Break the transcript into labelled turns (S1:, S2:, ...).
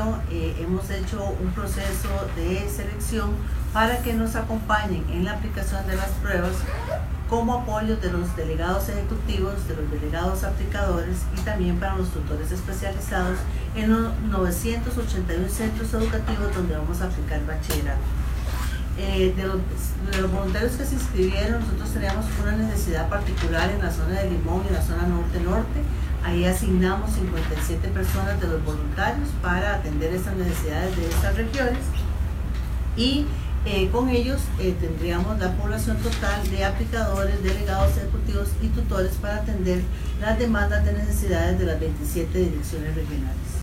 S1: ello hemos hecho un proceso de selección para que nos acompañen en la aplicación de las pruebas como apoyo de los delegados ejecutivos, de los delegados aplicadores y también para los tutores especializados en los 981 centros educativos donde vamos a aplicar bachillerato. De los voluntarios que se inscribieron, nosotros teníamos una necesidad particular en la zona de Limón y en la zona norte-norte. Ahí asignamos 57 personas de los voluntarios para atender estas necesidades de estas regiones y con ellos tendríamos la población total de aplicadores, delegados ejecutivos y tutores para atender las demandas de necesidades de las 27 direcciones regionales.